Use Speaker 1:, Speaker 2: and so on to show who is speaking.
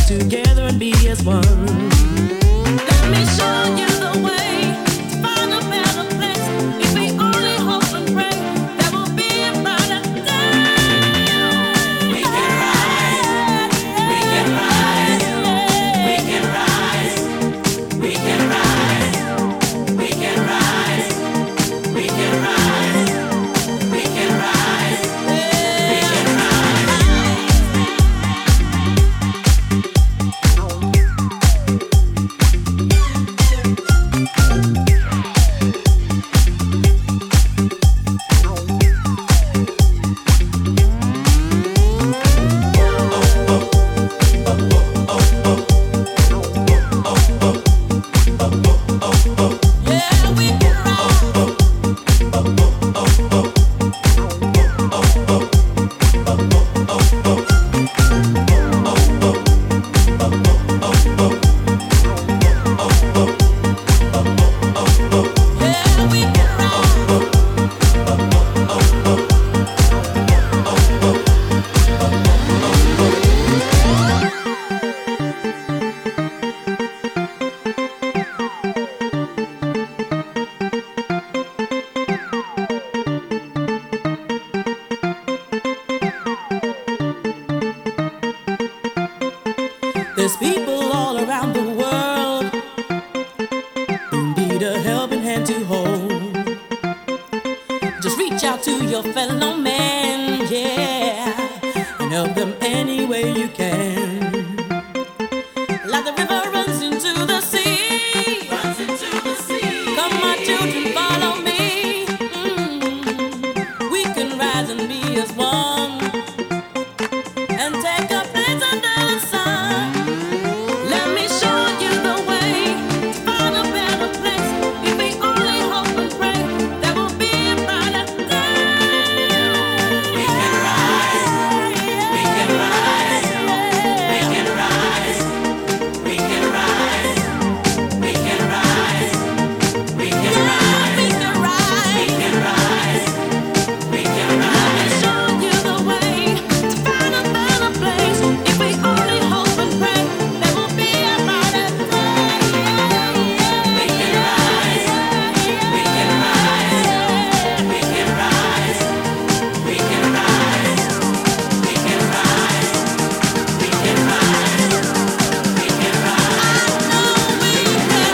Speaker 1: together and be as one. Let me show you the way to find a better place. If we only hope and pray, there will be a brighter day. We can rise, we can rise, we can rise, we can rise, we can rise, we can rise, we can rise, we can rise. There's people all around the world who need a helping hand to hold. Just reach out to your fellow man, yeah, and help them any way you can. Like the river runs into the sea, runs into the sea. Come, my children, follow me. We can rise and be as one, and take a place under the sun. Let me show you the way to find a better place. If we only hope and pray, there will be a brighter day. We can rise, we can rise, we can rise, we can rise, we can rise, we can rise, we can rise, we can rise, we can rise. Let me show you the way to find a better place. If we only hope and pray, there will be a brighter day. We can rise, we can rise, we can rise, we can rise, we can rise, we can rise, we can rise. I know we can